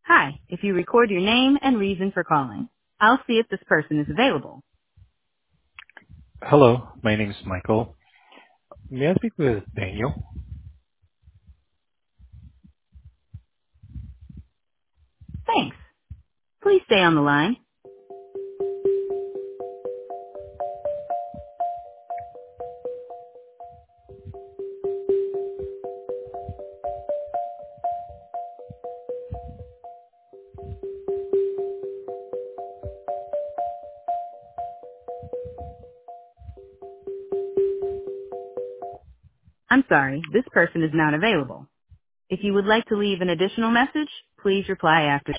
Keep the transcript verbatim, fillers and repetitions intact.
Hi, if you record your name and reason for calling, I'll see if this person is available. Hello, my name is Michael. May I speak with Daniel? Thanks. Please stay on the line. I'm sorry, this person is not available. If you would like to leave an additional message, please reply after